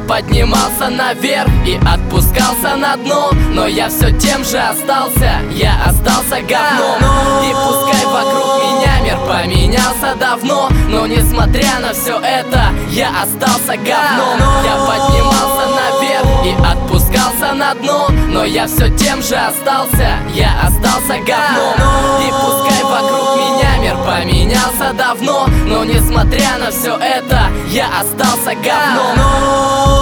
Я поднимался наверх и отпускался на дно, но я все тем же остался, я остался говном. И пускай вокруг меня мир поменялся давно, но несмотря на все это, я остался говном. Я поднимался наверх и отпускался на дно, но я все тем же остался, я остался говном. И пускай вокруг меня мир поменялся давно, но несмотря на все это, я остался говном.